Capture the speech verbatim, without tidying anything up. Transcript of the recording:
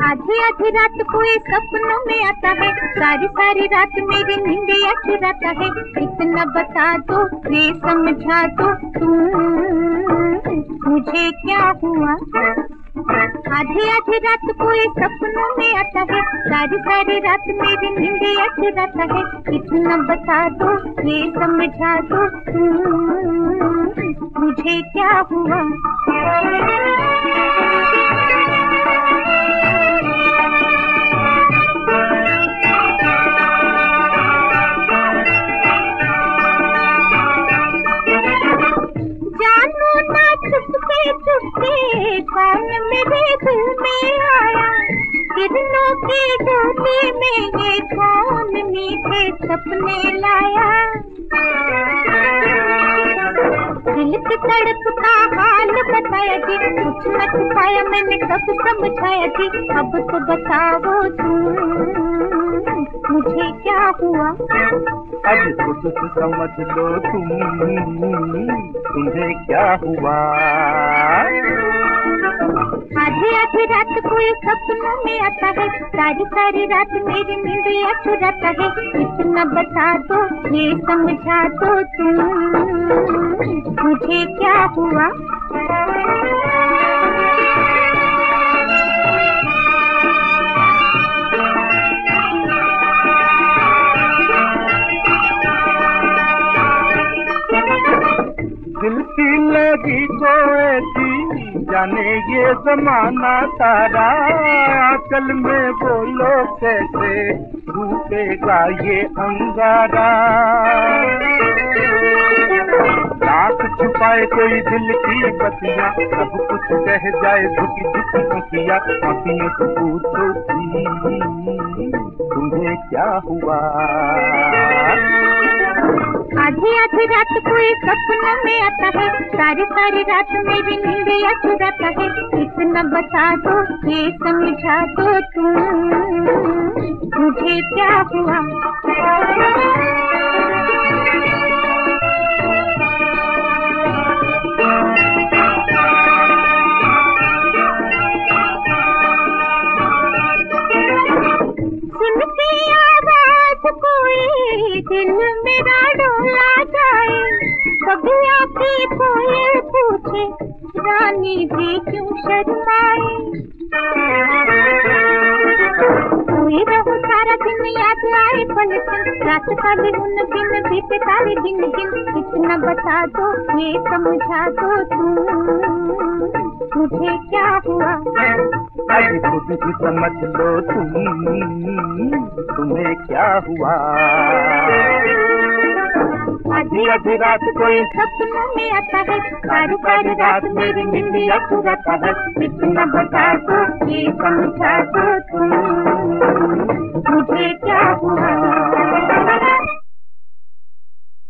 आधी आधी रात कोई सपनों में आता है, सारी सारी रात मेरी नींद चुराता है। इतना बता दो, ये समझा दो तुम, मुझे क्या हुआ। आधी आधी रात कोई सपनों में आता है, सारी सारी रात मेरी नींद चुराता है। इतना बता दो, ये समझा दो तुम, मुझे क्या हुआ। जानो ना चुपके चुपके कौन मेरे दिल में आया, किरणों की डोली में ये कौन मीठे सपने लाया। दिल की तड़प का हाल बताया जी, कुछ न छुपाया मैंने कब समझाया जी। अब तो बताओ तुम, मुझे क्या हुआ। अब खुद समझ लो तुम, तुम्हें क्या हुआ। आधी आधी रात कोई सपनों में आता है, सारी सारी रात मेरी नींद चुराता है। इतना बता दो, ये समझा दो तुम, मुझे क्या हुआ। दिल की लगी तो ऐसी जाने ये जमाना तारा, आंचल में बोलो कैसे रूठेगा ये अंगारा। आँख छुपाए कोई दिल की बतियाँ, सब कुछ कह जाए झुकी झुकी आँखियाँ। आँखियों से पूछो तुम्हें क्या हुआ। आधी आधी रात कोई सपनों में आता है, सारी सारी रात मेरी नींद चुराता है। इतना बता दो, ये समझा दो तुम, मुझे क्या हुआ। सुनती आवाज कोई दिल मेरा डोला जाए, कभी आके कोई पूछे रानी जी क्यों शर्माए। कोई रहूं सारा दिन याद आए पल पल, रात का भी उन दिन बीते सारे दिन दिन। इतना बता दो, ये समझा दो तुम, मुझे क्या हुआ। अभी खुद ही समझ लो तुम, तुम्हें क्या हुआ। आधी आधी रात कोई सपनों में आता है, सारी सारी रात मेरी नींद चुराता है। इतना बता दो, ये समझा दो तुम, मुझे क्या हुआ।